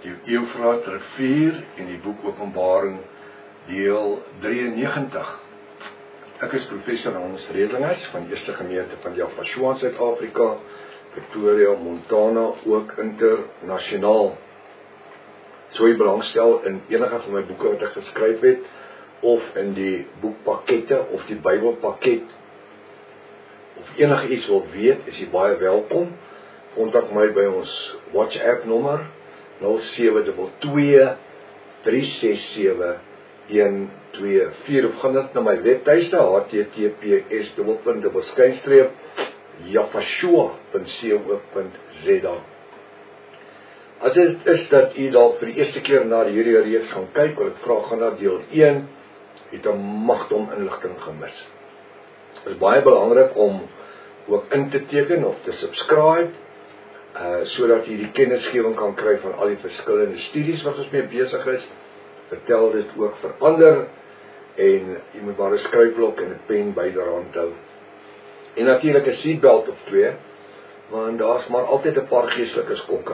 die Eufraat rivier en die boek Openbaring deel 93. Ek is professor Hans Redlinghuis van die Eerste Gemeente van Yafashua in Suid-Afrika, Pretoria, Montana, ook internasionaal. So jy belangstel in enige van my boeke wat ek geskryf het, of in die boekpakkette, of die Bybelpakket, of enige iets wil weet, is jy baie welkom. Kontak my by ons WhatsApp nommer 0722 367 124 of gaan dit na my webtuiste https://yafashua.co.za. As dit is dat u dalk vir die eerste keer na hierdie reeks gaan kyk, wil ek vra, gaan na deel 1, het 'n magdom inligting gemis. Dit is baie belangrik om ook in te teken of te subscribe, sodat jy die kennisgewing kan kry van al die verskillende studies wat ons mee besig is. Vertel dit ook vir ander, en jy moet maar 'n skryfblok en 'n pen byderhand hou. En natuurlik 'n seatbelt of 2, want daar's maar altyd 'n paar geestelike skokke.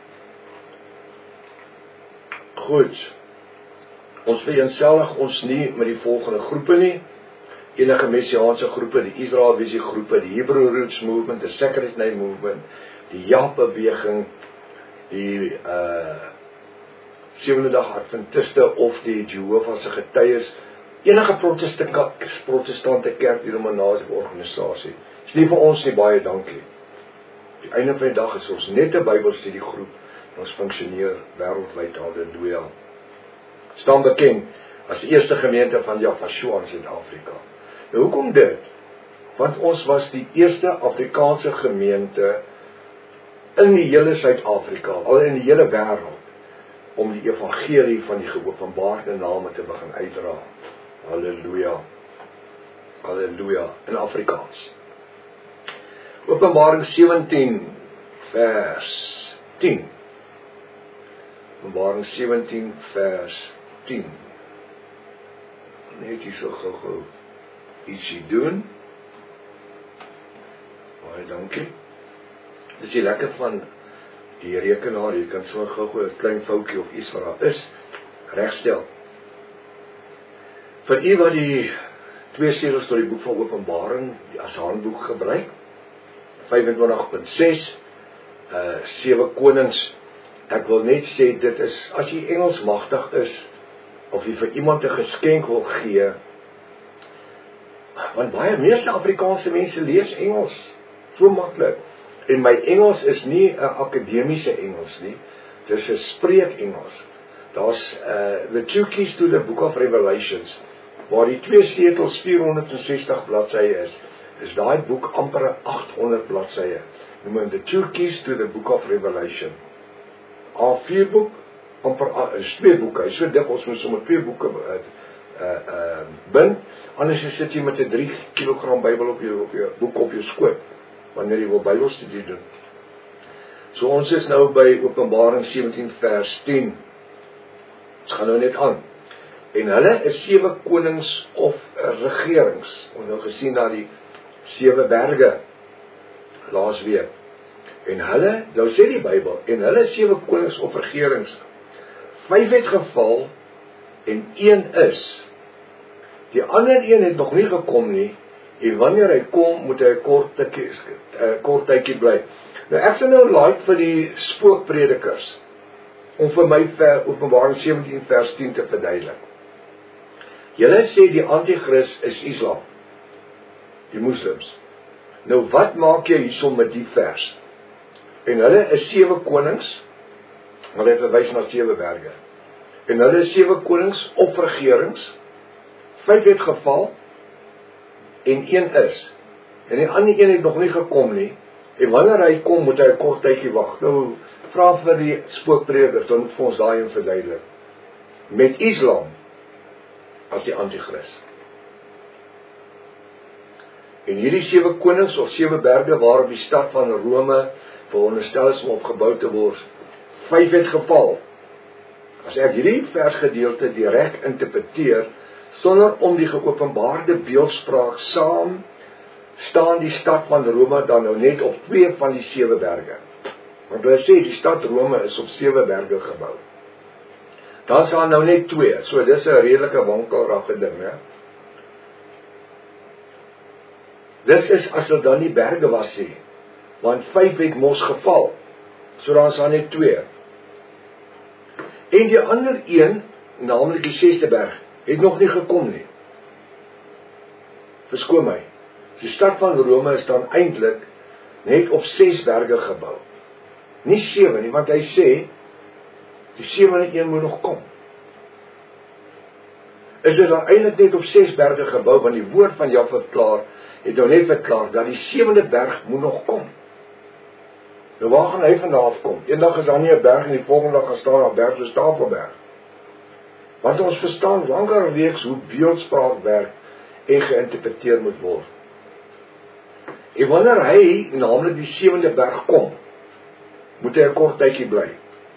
Goed, ons vereenselwig ons nie met die volgende groepe nie. Enige messiaanse groepe, die Israel Visie groepe, die Hebrew Roots Movement, die Sacred Name Movement, die JAP-beweging, die Sewende Dag Adventiste of die Jehovah se getuies, enige protestante kerk, denominasie of organisasie. Is nie vir ons nie, baie dankie. Op die einde van die dag is ons net 'n Bybelstudiegroep en ons funksioneer wêreldwyd, halleluja. Staan bekend as die eerste gemeente van Yafashua in Suid-Afrika. Nou hoekom dit? Want ons was die eerste Afrikaanse gemeente in die hele Suid-Afrika, al in die hele wêreld, om die evangelie van die geopenbaarde name te begin uitdra. Halleluja. Halleluja, in Afrikaans. Openbaring 17 vers 10. Openbaring 17 vers 10. Net hier so gou ietsie doen. Baie dankie. Dis die lekker van die rekenaar, jy kan so gou 'n klein foutjie of iets wat daar is, regstel. Vir u wat die 2 series tot die boek van Openbaring as handboek gebruik, 25.6, 7 konings, ek wil net sê, dit is, as jy Engels magtig is, of jy vir iemand 'n geskenk wil gee, want baie meeste Afrikaanse mense lees Engels, so maklik. En my Engels is nie 'n akademiese Engels nie, dis 'n spreek Engels. Daar's The Two Keys to the Book of Revelations, waar die 2 setels 460 bladsye is daai boek amper 800 bladsye. Noem hom The Two Keys to the Book of Revelation. A4 boek, amper is 2 boeke, hy so dik, ons moet sommer 2 boeke bind, anders sit jy met 'n 3 kg Bybel op jou boek op jou skoot, wanneer jy wil Bybelstudie doen. So ons is nou by Openbaring 17 vers 10. Ons gaan nou net aan. En hulle is 7 konings of regerings. Ons nou gesien na die 7 berge laas week. En hulle, nou sê die Bybel, en hulle is 7 konings of regerings. 5 het geval en 1 is. Die ander 1 het nog nie gekom nie. En wanneer hy kom, moet hy 'n kort tydjie bly. Nou ek sal nou like vir die spookpredikers, om vir my Openbaring 17 vers 10 te verduidelik. Julle sê die antichrist is Islam, die moslims. Nou wat maak jy hierson met die vers? En hulle is 7 konings, hulle het verwys na 7 berge. En hulle is 7 konings of regerings, 5 het geval, en 1 is. En die ander 1 het nog nie gekom nie, en wanneer hy kom, moet hy 'n kort tydjie wag. Nou, vra vir die spookpredikers, dan moet vir ons daai verduidelik. Met Islam, as die antichrist. En hierdie 7 konings of 7 berge, waarop die stad van Rome veronderstel is om opgebou te word, 5 het geval. As ek hierdie versgedeelte direk interpreteer, sonder om die geopenbaarde beeldspraak saam, staan die stad van Rome dan nou net op 2 van die 7 berge. Want hulle sê die stad Rome is op 7 berge gebou. Daar staan nou net 2, so dis 'n redelike wankelrige ding, hè. Dis is as dit dan nie berge was nie, want 5 het mos geval, so daar staan net 2. En die ander een, naamlik die 6de berg, het nog nie gekom nie. Verskoon my, die stad van Rome is dan eintlik net op 6 berge gebou. Nie 7 nie, want hy sê, die 7de een moet nog kom. Is dit dan eintlik net op 6 berge gebou, want die woord van Jahwe het nou net verklaar, dat die 7de berg moet nog kom. Nou waar gaan hy vandaan afkom? Eendag is daar nie 'n berg, en die volgende dag gaan staan daar 'n berg, soos Tafelberg. Want ons verstaan langer reeks hoe beeldspraak werk, en geïnterpreteer moet word. En wanneer hy, naamlik die 7de berg kom, moet hy 'n kort tydjie bly.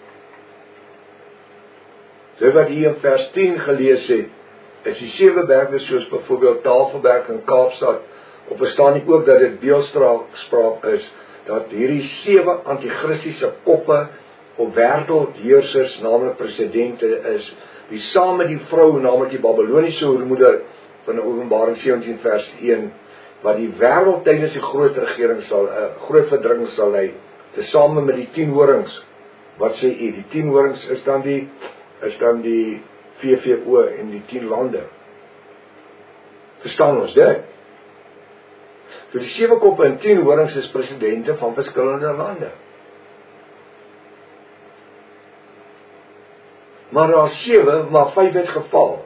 So wat hier in vers 10 gelees het, is die 7 berge soos byvoorbeeld Tafelberg in Kaapstad, of verstaan nie ook dat dit beeldspraak is, dat hierdie 7 antichristiese koppe of wêreldheersers, naamlik presidente is, die saam met die vrou, naamlik die Babyloniese hoermoeder van Openbaring 17 vers 1, wat die wêreld tydens die groot regering groot verdrukking sal lei, tesame met die 10 horings. Wat sê u? Die 10 horings is dan die VVO en die 10 lande. Verstaan ons dit? So die 7 koppe en 10 horings is presidente van verskillende lande. Maar daar 7, maar 5 het geval.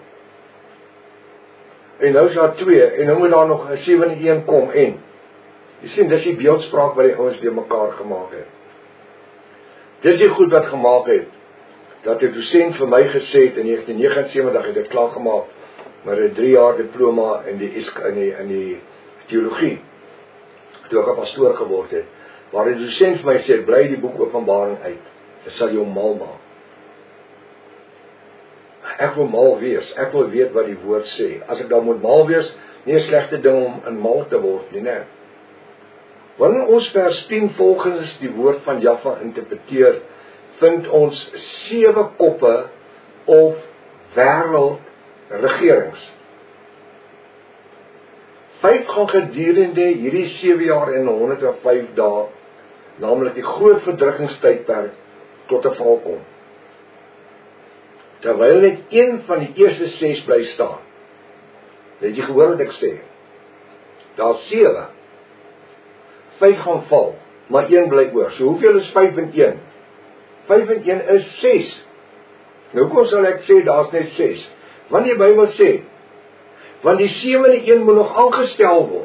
En nou is daar 2, en nou moet daar nog 'n 7de een kom, en jy sien, dis die beeldspraak wat die ouens deur mekaar gemaak het. Dis die goed wat gemaak het, dat 'n dosent vir my gesê het, in 1979 het ek klaar gemaak, met 'n 3 jaar diploma in die teologie, toe ek 'n pastoor geword het, waar die dosent vir my sê, bly die boek Openbaring uit, dit sal jou mal maak. Ek wil mal wees, ek wil weet wat die woord sê. As ek dan moet mal wees, nie 'n slegte ding om in mal te word nie, né? Wanneer ons vers 10 volgens die woord van Jahwe interpreteer, vind ons 7 koppe of wêreldregerings. 5 gaan gedurende hierdie 7 jaar en 105 dae, naamlik die groot verdrukkingstydperk, tot 'n val kom. Terwyl net een van die eerste 6 bly staan. Het jy gehoor wat ek sê? Daar 7. 5 gaan val, maar 1 bly oor. So hoeveel is 5 en 1? 5 en 1 is 6. Nou kom sal ek sê, daar's net 6. Want die Bybel sê, want die 7de een moet nog aangestel word.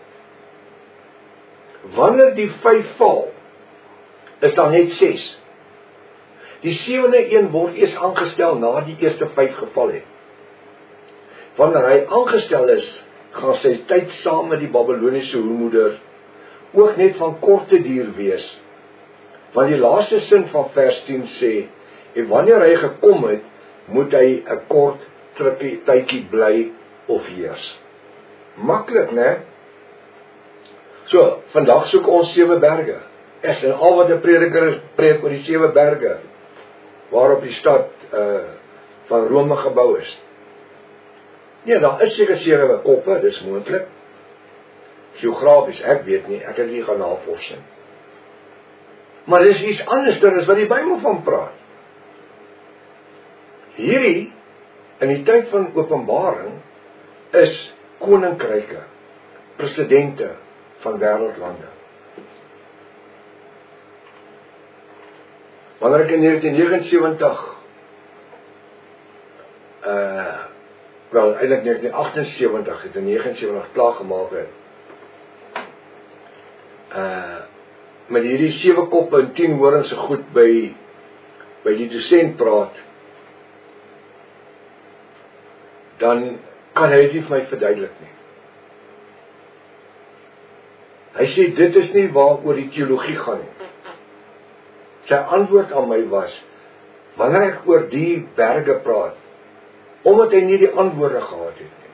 Wanneer die 5 val, is daar net 6. Die 7de een word eers aangestel na die eerste 5 geval het. Wanneer hy aangestel is, gaan sy tyd saam met die Babyloniese hoermoeder ook net van korte duur wees. Want die laaste sin van vers 10 sê, en wanneer hy gekom het, moet hy 'n kort tydjie bly of heers. Maklik, né? So, vandag soek ons 7 berge. En al wat 'n prediker is, preek oor die 7 berge, waarop die stad van Rome gebou is. Nee, daar is seker 7 koppe, dis moontlik. Geografies, ek weet nie, ek het nie gaan navorsing. Maar dis iets anders dan as wat die Bybel van praat. Hierdie, in die tyd van Openbaring, is koninkryke, presidente van wêreldlande. Wanneer ek in 1979, eintlik 1978 het, in 79 klaargemaak het, met hierdie 7 koppe en 10 horings se goed by die dosent praat, dan kan hy dit nie vir my verduidelik nie. Hy sê, dit is nie waaroor die teologie gaan nie. Sy antwoord aan my was, wanneer ek oor die berge praat, omdat hy nie die antwoorde gehad het nie.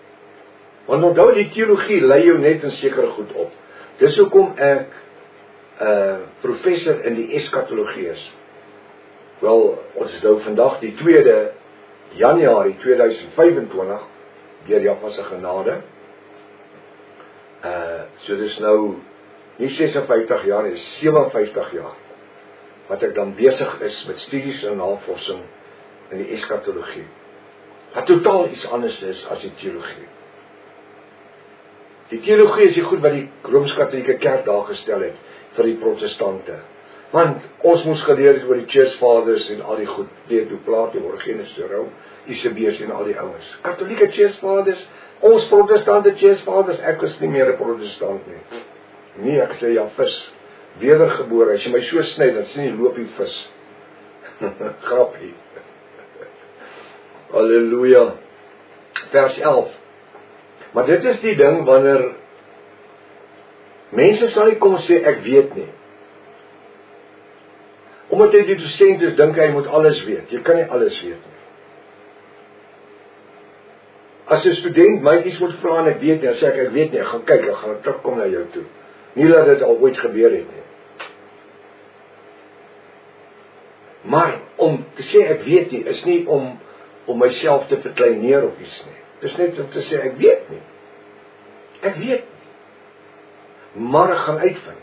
Want onthou, die teologie lei jou net in sekere goed op. Dis hoekom ek professor in die eskatologie is. Wel, ons is nou vandag die 2 Januarie 2025, deur Jahwe se genade. So dis nou nie 56 jaar nie, 57 jaar wat ek dan besig is met studies en navorsing in die eskatologie. Wat totaal iets anders is as die teologie. Die teologie is die goed wat die Rooms-Katolieke Kerk daar gestel het vir die protestante. Want ons moes geleer het oor die Church Fathers en al die goed, Plato, Origenes, Jerome, Eusebius en al die ouens. Katholieke Church Fathers, ons protestante Church Fathers, ek is nie meer 'n protestant nie. Nee, ek sê ja, vis, wedergebore, as jy my so sny, dan sien jy loop die vis. Grappie. Halleluja. Vers 11. Maar dit is die ding, wanneer mense sal nie kom sê, ek weet nie. Omdat hy die dosent is, dink hy moet alles weet. Jy kan nie alles weet nie. As 'n student my iets moet vra en ek weet nie, dan sê ek weet nie, ek gaan kyk, ek gaan terugkom na jou toe. Nie dat dit al ooit gebeur het nie. Maar om te sê ek weet nie, is nie om myself te verkleineer of iets nie. Dis net om te sê ek weet nie. Ek weet nie. Maar ek gaan uitvind.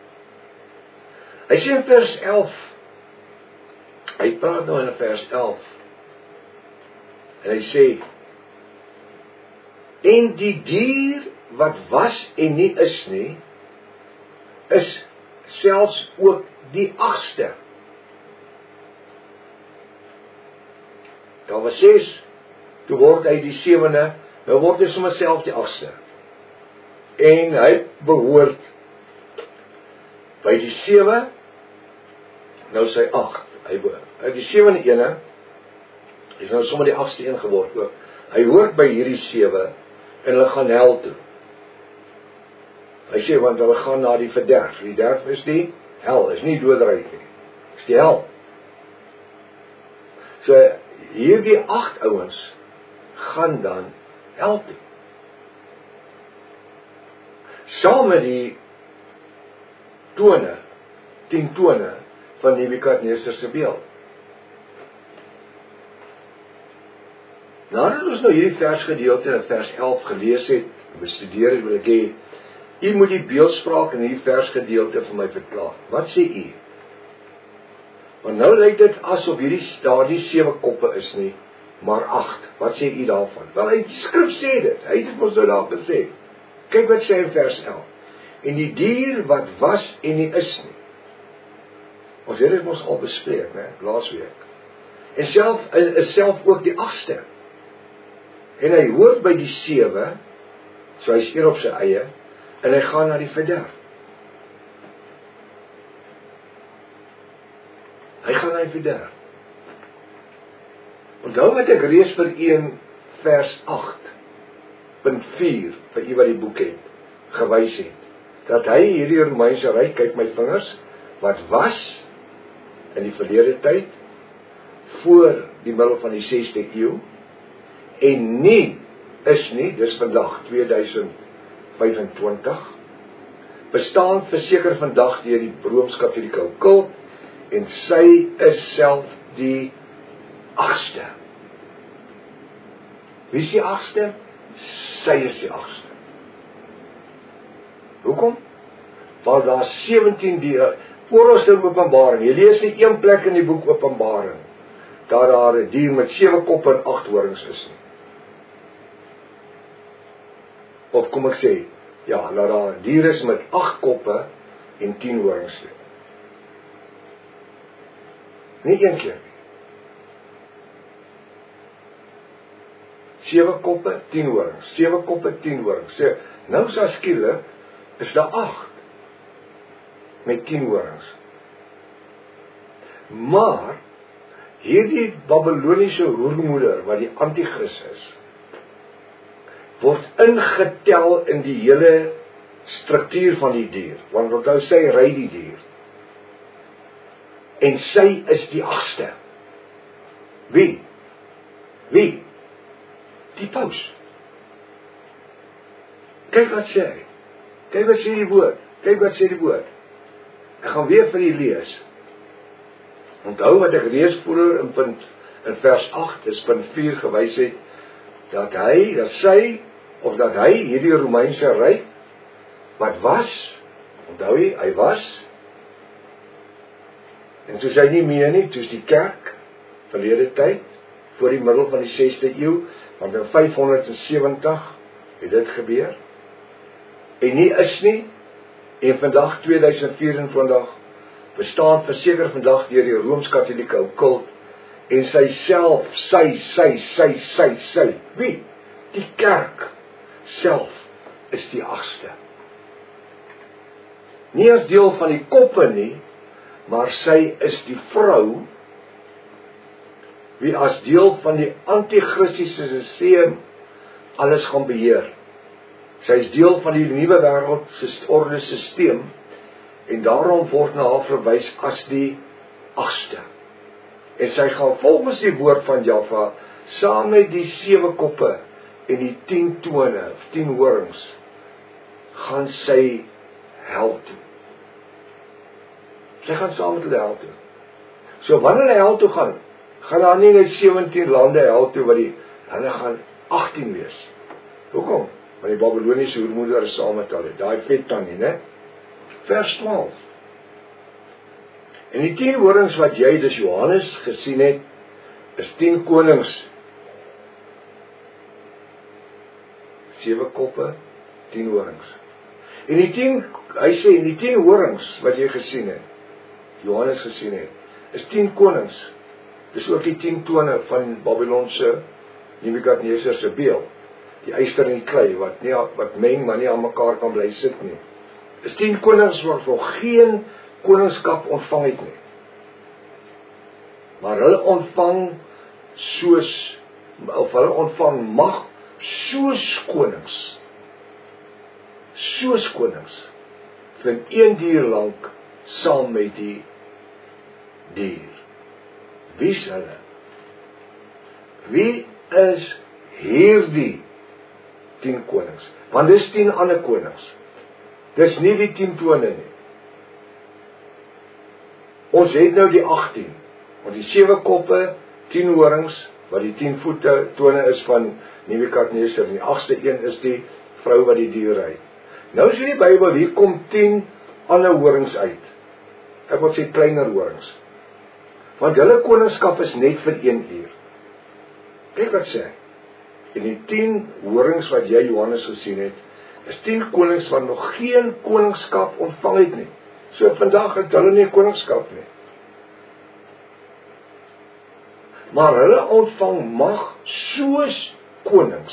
Hy sê in vers 11, hy praat nou in vers 11, en hy sê, en die dier wat was en nie is nie, is selfs ook die 8ste. Daar was 6, toe word hy die 7de, nou word hy sommer self die 8ste. En hy behoort by die 7, nou sy 8, hy behoort, die 7de ene, is nou sommer die 8ste een geword ook. Hy hoort by hierdie 7, en hulle gaan hel toe. Hy sê, want hulle gaan na die verderf. Die verderf is die hel, is nie doodryk nie. Is die hel. So, hierdie 8 ouens gaan dan hel toe. Saam met die tone, 10 tone van Nebukadneser se beeld. Nadat ons nou hierdie versgedeelte in vers 11 gelees het, bestudeer het, wil ek hê, u moet die beeldspraak in hierdie versgedeelte vir my verklaar. Wat sê u? Want nou lyk dit asof daar die 7 koppe is nie, maar 8. Wat sê u daarvan? Wel, die skrif sê dit. Hy het dit ons nou daar gesê. Kyk wat sê in vers 11. En die dier wat was en nie is nie. Ons het dit ons al bespreek, né, laasweek. En is self ook die 8ste. En hy hoort by die 7, so hy is hier op sy eie, en hy gaan na die verderf. Hy gaan na die verderf. Onthou wat ek reeds vir u vers 8.4, vir u wat die boek het, gewys het, dat hy hierdie Romeinse ryk, kyk my vingers, wat was in die verlede tyd, voor die middel van die 6de eeu, en nie is nie, dis vandag 2025, bestaan verseker vandag deur die Rooms-Katolieke kult, en sy is self die 8ste. Wie is die 8ste? Sy is die 8ste. Hoekom? Want daar 17 diere, oor ons in Openbaring, jy lees nie een plek in die boek Openbaring, dat daar 'n dier met 7 koppe en 8 horings is nie. Of kom ek sê, ja, dat daar 'n dier is met 8 koppe en 10 horings nie. Nie een keer nie. 7 koppe, 10 horings. 7 koppe, 10 horings. Sê, nou is daar skielik, is daar 8 met 10 horings. Maar hierdie Babyloniese roermoeder wat die antichrist is, word ingetel in die hele struktuur van die dier, want onthou sy ry die dier. En sy is die 8ste. Wie? Wie? Die paus. Kyk wat sê hy. Kyk wat sê die woord. Kyk wat sê die woord. Ek gaan weer vir u lees. Onthou wat ek lees vroeër in vers 8, is punt 4 gewys het, dat hy hierdie Romeinse ryk, wat was, onthou hy was, en toe is hy nie meer nie, toe is die kerk, verlede tyd, voor die middel van die 6de eeu, want in 570 het dit gebeur, en nie is nie, en vandag 2024, bestaan verseker vandag deur die Rooms-Katholieke okkult, en sy, wie? Die kerk self is die 8ste. Nie as deel van die koppe nie, maar sy is die vrou, wie as deel van die antichristiese sisteem alles gaan beheer. Sy is deel van die nuwe wêreldorde sisteem, en daarom word na haar verwys as die 8ste. En sy gaan volgens die woord van Jahwe, saam met die 7 koppe en die 10 tone, 10 horings, gaan sy hel toe. Sy gaan saam met hulle hel toe. So wanneer hulle hel toe gaan daar nie net 17 lande hel toe, hulle gaan 18 wees. Hoekom? Want die Babyloniese hoermoeder is saam met hulle, daai vet tannie, né? Vers 12. En die 10 horings wat jy, dus Johannes, gesien het, is 10 konings. 7 koppe, 10 horings. En die 10 horings wat jy gesien het, Johannes gesien het, is 10 konings. Dis ook die 10 tone van Babylonse Nebukadneser se beeld. Die yster en die klei, wat meng, maar nie aan mekaar kan bly sit nie. Dis 10 konings wat nog geen koningskap ontvang het nie. Maar hulle ontvang hulle ontvang mag soos konings. Soos konings. Vir 1 dier lank saam met die dier. Wie is hulle? Wie is hierdie 10 konings? Want dis 10 ander konings. Dis nie die 10 tone nie. Ons het nou die 18, want die 7 koppe, 10 horings, wat die 10 voete tone is van Nebukadneser, en die 8ste een is die vrou wat die dier ry. Nou sê die Bybel, hier kom 10 ander horings uit. Ek wil sê kleiner horings. Want hulle koningskap is net vir 1 uur. Kyk wat sê. En die 10 horings wat jy, Johannes, gesien het, is 10 konings wat nog geen koningskap ontvang het nie. So vandag het hulle nie koningskap nie. Maar hulle ontvang mag soos konings.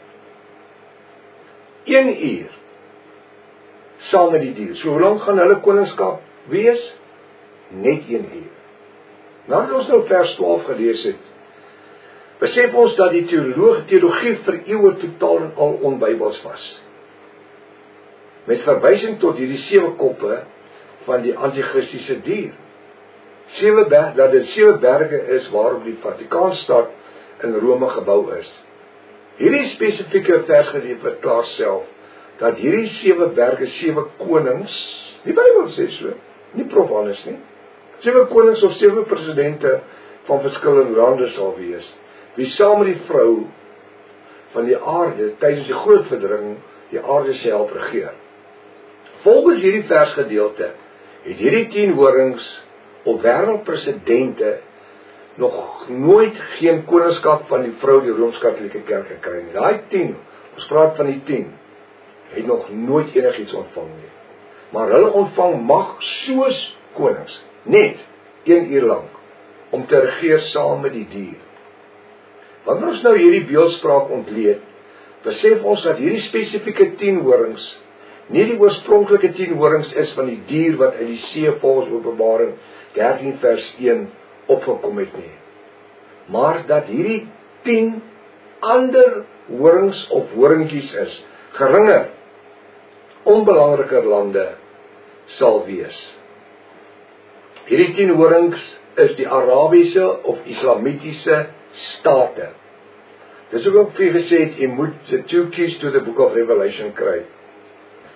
1 uur. Saam met die dier. So hoe lang gaan hulle koningskap wees? Net 1 uur. Nadat ons nou vers 12 gelees het, besef ons dat die teologie vir eeue totaal en al onbybels was. Met verwysing tot hierdie 7 koppe van die antichristiese dier. Dat dit 7 berge is waarop die Vatikaanstad in Rome gebou is. Hierdie spesifieke versgedeelte verklaar self dat hierdie 7 berge 7 konings, die Bybel sê so, nie Prof. Hannes nie, 7 konings of 7 presidente van verskillende lande sal wees, wie saam met die vrou van die aarde tydens die groot verdrukking die aarde self regeer. Volgens hierdie versgedeelte het hierdie 10 horings op wêreldpresidente nog nooit geen koningskap van die vrou die Rooms-Katolieke Kerk gekry nie. Daai 10, ons praat van die 10, het nog nooit enigiets ontvang nie. Maar hulle ontvang mag soos konings, net 1 uur lang, om te regeer saam met die dier. Wanneer ons nou hierdie beeldspraak ontleed, besef ons dat hierdie spesifieke 10 horings nie die oorspronklike 10 horings is van die dier wat uit die see volgens Openbaring 13 vers 1 opgekom het nie. Maar dat hierdie 10 ander horings of horingkies is, geringer, onbelangriker lande sal wees. Hierdie 10 horings is die Arabiese of Islamitiese state. Dis ook vir gesê het, jy moet the 2 keys to the book of Revelation kry.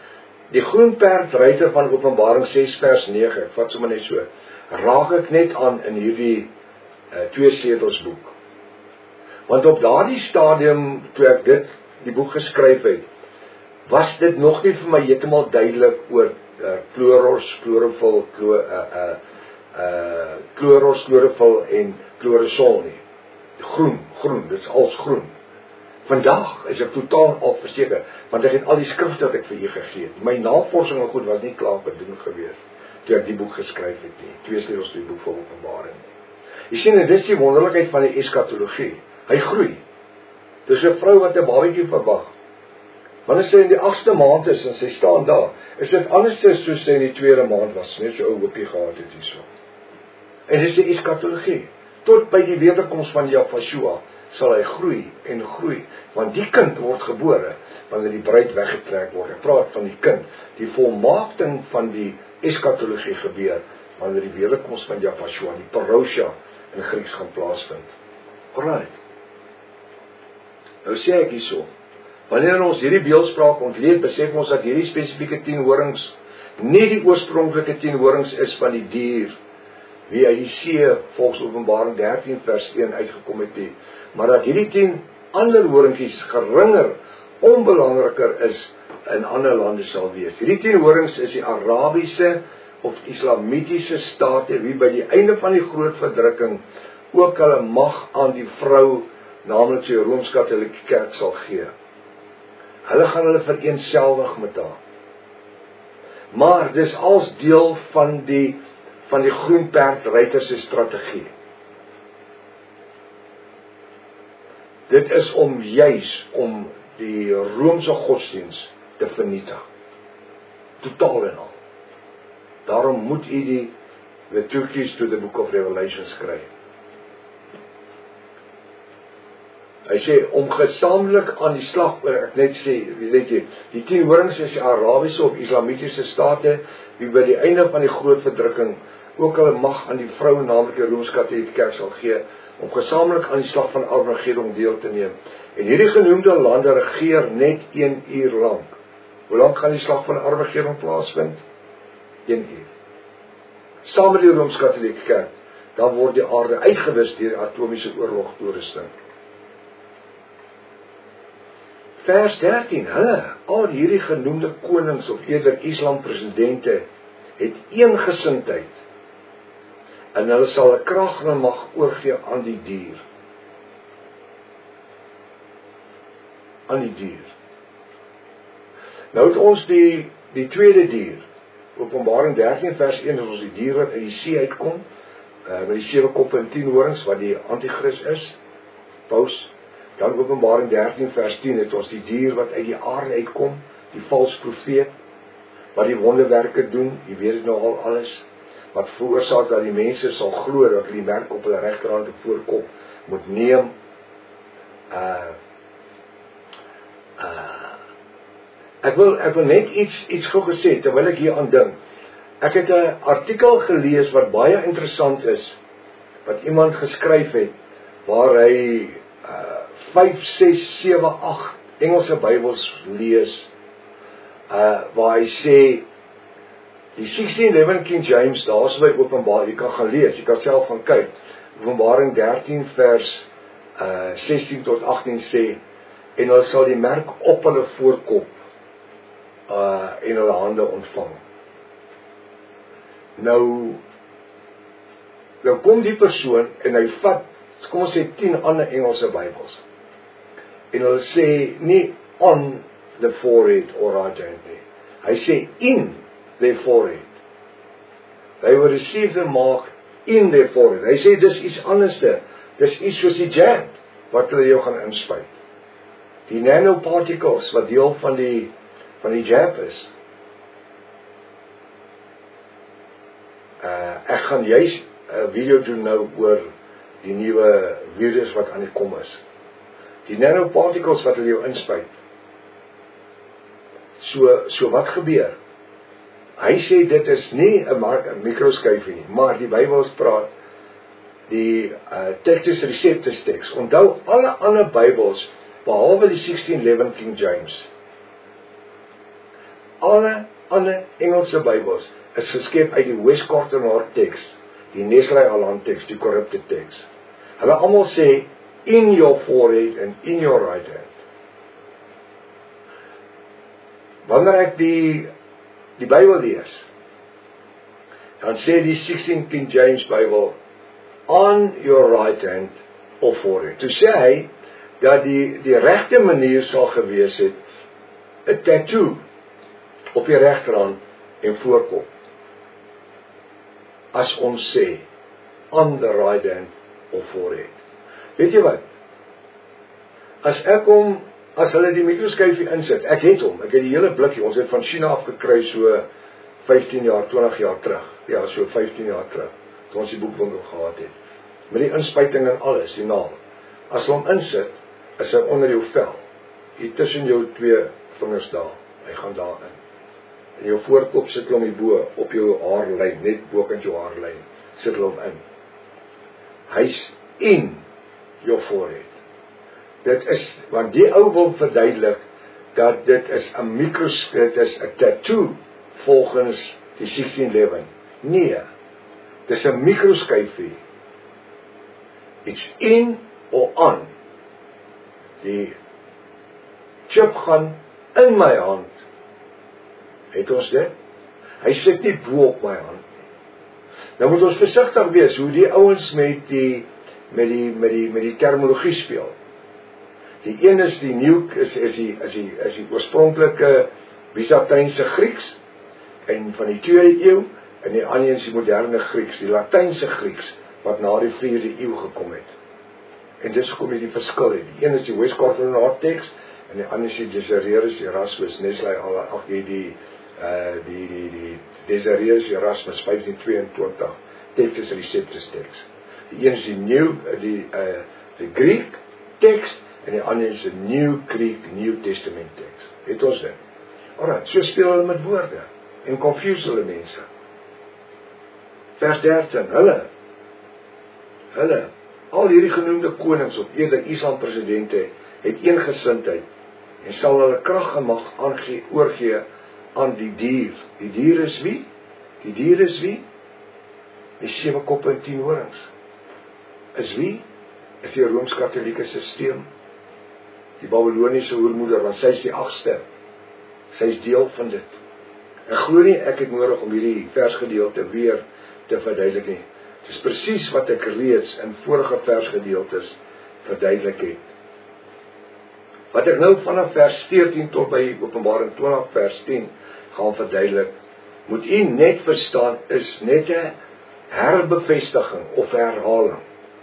die groen perd ruiter van Openbaring 6 vers 9, ek vat sommer net so, raak ek net aan in hierdie twee sleutelsboek. Want op daardie stadium, toe ek die boek geskryf het, was dit nog nie vir my heeltemal duidelik oor chloros, chlorofil, chlorofil en chlorosol nie. Groen, dit is als groen. Vandag is ek totaal al verseker, want ek het al die skrifte wat ek vir u gegee het. My navorsing en goed was nie klaar bedoel gewees, toe ek die boek geskryf het nie. Twee sleutels die boek van Openbaring. Jy sien, dit is die wonderlikheid van die eskatologie. Hy groei. Dis 'n vrou wat 'n babatjie verwag. Wanneer sy in die 8ste maand is en sy staan daar, is dit anders soos sy in die 2de maand was, net so ou hoopie gehad het hierso. En dis die eskatologie. Tot by die wederkoms van Yahshua sal hy groei en groei, want die kind word gebore wanneer die bruid weggetrek word. Ek praat van die kind. Die volmaakting van die eskatologie gebeur wanneer die wederkoms van Yahshua, die parousia in Grieks gaan plaasvind. Alright. Nou sê ek hierso, wanneer ons hierdie beeldspraak ontleed, besef ons dat hierdie spesifieke 10 horings nie die oorspronklike 10 horings is van die dier, wie uit die see, volgens Openbaring 13 vers 1 uitgekom het nie, maar dat hierdie 10 ander horingkies geringer, onbelangriker is in ander lande sal wees. Hierdie 10 horings is die Arabiese of Islamitiese state, wie by die einde van die groot verdrukking ook hulle mag aan die vrou, naamlik die Rooms-Katolieke Kerk sal gee. Hulle gaan hulle vereenselwig met haar. Maar dis als deel van die groen perd ruiter se strategie. Dit is om die Romeinse godsdiens te vernietig. Totaal en al. Daarom moet u the two keys to the book of Revelation skryf. Hy sê, om gesamentlik aan die slag, ek net sê, weet jy, die 10 horings is die Arabiese of Islamitiese state, wie by die einde van die groot verdrukking ook hulle mag aan die vrou, naamlik die Rooms-Katolieke Kerk sal gee, om gesamentlik aan die slag van Armageddon deel te neem. En hierdie genoemde lande regeer net 1 uur lang. Hoe lang gaan die slag van Armageddon plaasvind? 1 uur. Saam met die Rooms-Katolieke Kerk, dan word die aarde uitgewis deur die atomiese oorlog toerusting. Vers 13, al hierdie genoemde konings of eerder Islam presidente het een gesindheid en hulle sal 'n krag en mag oorgee aan die dier. Aan die dier. Nou het ons die tweede dier. Openbaring 13 vers 1 is ons die dier wat uit die see uitkom, met die 7 koppe en 10 horings wat die antichrist is. Paus. Dan Openbaring 13 vers 10 het ons die dier wat uit die aarde uitkom, die valse profeet, wat die wonderwerke doen, jy weet dit nou al alles, wat veroorsaak dat die mense sal glo dat die merk op hulle regterhand en voorkop moet neem. Ek wil net iets gou gesê, terwyl ek hier aan dink. Ek het 'n artikel gelees wat baie interessant is, wat iemand geskryf het, waar hy 5, 6, 7, 8 Engelse Bybels lees, waar hy sê, die 1611 King James, daar is by Openbaring, jy kan gaan lees, jy kan self gaan kyk, Openbaring 13 vers 16 tot 18 sê, en hulle sal die merk op hulle voorkop en hulle hande ontvang. Nou kom die persoon en hy vat, kom ons sê 10 ander Engelse Bybels, en hulle sê nie on the forehead or right hand nie, hy sê in their forehead. They will receive the mark in their forehead. Hy sê dis iets anderste, dis iets soos die jab wat hulle jou gaan inspuit. Die nanoparticles wat deel van die jab is. Ek gaan juist 'n video doen nou oor die nuwe virus wat aan die kom is. Die nanoparticles wat hulle jou inspuit. So wat gebeur? Hy sê dit is nie 'n mikroskyfie nie, maar die Bybel praat die Textus Receptus teks. Onthou alle ander Bybels behalwe die 1611 King James. Alle ander Engelse Bybels is geskep uit die Westcott-en-Hart teks, die Nestle-Aland teks, die corrupted teks. Hulle almal sê, in your forehead and in your right hand. Wanneer ek die Bybel lees, dan sê die 16 King James Bybel, on your right hand of forehead. Toe sê hy, dat die regte manier sal gewees het, 'n tattoo op die regterhand en voorkop. As ons sê, on the right hand of forehead. Weet jy wat? As hulle die mikroskyfie insit, ek het die hele blikkie, ons het van China afgekry so 15 jaar, 20 jaar terug. Ja, so 15 jaar terug, toe ons die boekwinkel gehad het. Met die inspuiting en alles, die naam. As hom insit, is hy onder jou vel. Hier tussen jou 2 vingers daar, hy gaan daar in. En jou voorkop sit hom hierbo, op jou haarlyn, net bokant jou haarlyn, sit hom in. Hy's in your forehead. Dit is, want die ou wil verduidelik, dat dit is 'n tattoo, volgens die 1611. Nee, dit is 'n mikroskyfie. It's in or on. Die chip gaan in my hand. Het ons dit? Hy sit nie bo op my hand. Nou moet ons versigtig wees hoe die ouens met die terminologie speel. Die een is die die oorspronklike Byzantynse Grieks en van die 2de eeu, en die ander is die moderne Grieks, die Latynse Grieks wat na die 4de eeu gekom het. En dis hoekom jy die verskil het. Die een is die Westcott-en-Hart teks en die ander is die Desiderius Erasmus, die Desiderius Erasmus 1522 teks is die Septus teks. Die een is die Greek teks en die ander is die New Greek New Testament teks. Het ons dit? Alright, so speel hulle met woorde en confuse hulle mense. Vers 13, hulle, al hierdie genoemde konings of eerder Islam presidente het eensgesindheid en sal hulle krag en mag oorgee aan die dier. Die dier is wie? Die dier is wie? Die 7 koppe en 10 horings. Is wie? Is die Rooms-Katholieke sisteem. Die Babyloniese hoermoeder, want sy is die 8ste. Sy is deel van dit. Ek glo nie, ek het nodig om hierdie versgedeelte weer te verduidelik nie. Het is presies wat ek reeds in vorige versgedeeltes verduidelik het. Wat ek nou vanaf vers 14 tot by Openbaring 20 vers 10 gaan verduidelik, moet u net verstaan, is net 'n herbevestiging of herhaling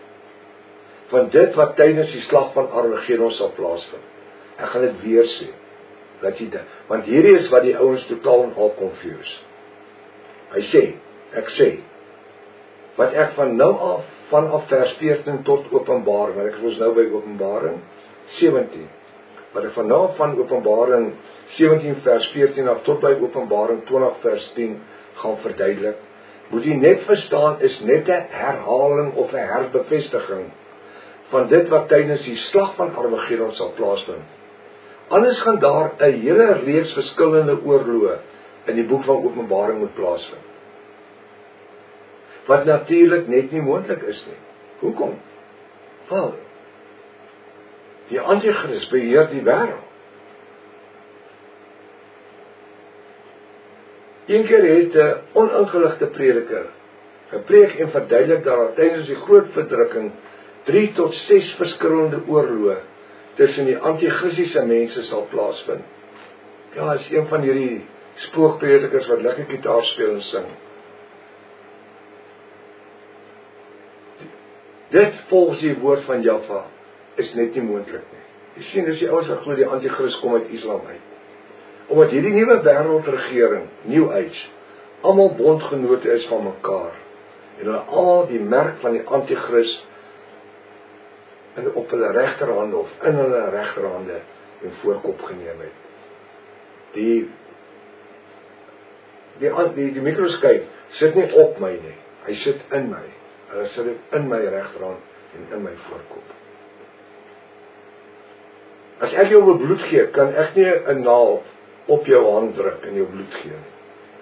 van dit wat tydens die slag van Armageddon sal plaasvind. Ek gaan dit weer sê, dat jy dit, want hierdie is wat die ouens totaal en al confuse. Hy sê, ek sê, wat ek van nou af, vanaf vers 14 tot Openbaring, want ek is nou by Openbaring 17, wat ek van nou af van Openbaring 17 vers 14 af tot by Openbaring 20 vers 10 gaan verduidelik, moet jy net verstaan, is net 'n herhaling of 'n herbevestiging van dit wat tydens die slag van Armageddon sal plaasvind. Anders gaan daar 'n hele reeks verskillende oorloë in die boek van Openbaring moet plaasvind. Wat natuurlik net nie moontlik is nie. Hoekom? Wel, die Antichrist beheer die wêreld. Een keer het 'n oningeligte prediker gepreek en verduidelik dat daar tydens die groot verdrukking 3 tot 6 verskillende oorloë tussen die antichristiese mense sal plaasvind. Ja, is een van hierdie spookpredikers wat lekker gitaar speel en sing. Dit volgens die woord van Jahwe is net nie moontlik nie. Jy sien, dis die ouens wat glo die antichrist kom uit Islam uit. Omdat hierdie nuwe wêreldregering, New Age, almal bondgenote is van mekaar en hulle almal die merk van die antichrist op hulle regterhande of in hulle regterhande en voorkop geneem het. Die mikroskop sit nie op my nie, hy sit in my. Hulle sit dit in my regterhand en in my voorkop. As ek jou wil bloed gee, kan ek nie 'n naald op jou hand druk en jou bloed gee nie.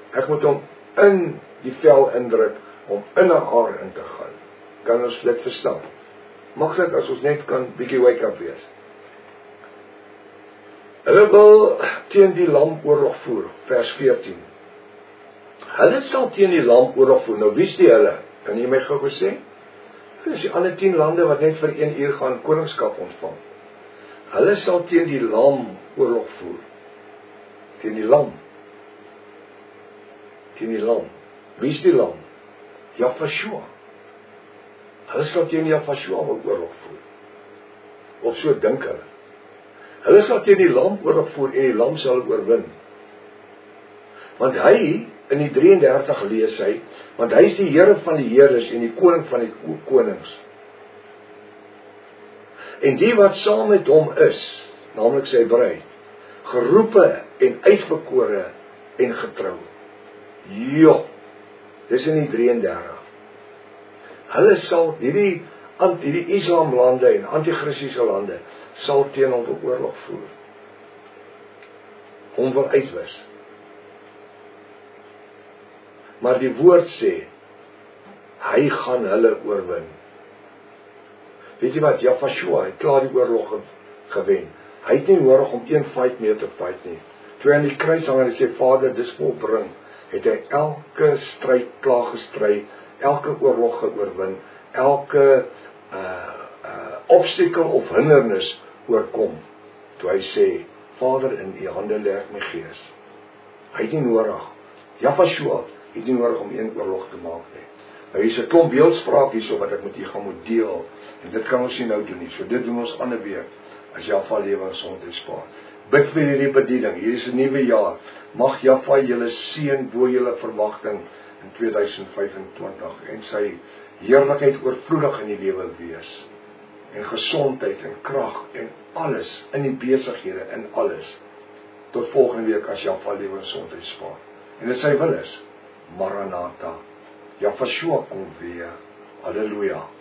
Ek moet hom in die vel indruk, om in 'n aar in te gaan. Kan ons dit verstaan? Mag dit as ons net kan bietjie wake up wees. Hulle wil teen die lam oorlog voer, vers 14. Hulle sal teen die lam oorlog voer. Nou wie is die hulle? Kan jy my gou sê? Dit is die ander 10 lande wat net vir 1 uur gaan koningskap ontvang. Hulle sal teen die lam oorlog voer. Teen die lam. Teen die lam. Wie is die lam? Jahvashua. Hulle sal teen Jahvashua oorlog voer. Of so dink hulle. Hulle sal teen die lam oorlog voer en die lam sal oorwin. Want hy, in die 33 lees hy, want hy is die Here van die Heres en die koning van die konings. En die wat saam met hom is, naamlik sy bruid, geroepe en uitverkore en getrou. Jo, dis in die 33. Hulle sal, hierdie islamlande en anti-christiese lande, sal teen hom op oorlog voer. Hom wil uitwis. Maar die woord sê, hy gaan hulle oorwin. Weet jy wat, Jahvashua het klaar die oorlog gewen. Hy het nie nodig om een fight meer te fight nie. Toe hy aan die kruis hang en hy sê, Vader, dis volbring, het hy elke stryd klaar gestry, elke oorlog geoorwin, elke obstakel of hindernis oorkom. Toe hy sê, Vader, in u hande lê ek my gees. Hy het nie nodig. Jahvashua het nie nodig om een oorlog te maak nie. Nou hier is 'n klomp beeldspraak hierso wat ek met u gaan moet deel. En dit kan ons nie nou doen nie. So dit doen ons ander week as Jahva lewe en gesondheid spaar. Bid vir hierdie bediening. Hier is 'n nuwe jaar. Mag Jahva julle seën bo julle verwagting in 2025 en sy heerlikheid oorvloedig in die lewe wees. En gesondheid en krag en alles in die besighede en alles. Tot volgende week as Jahva lewe en gesondheid spaar. En dit sy wil is Maranatha. Jahvashua kom weer. Halleluja.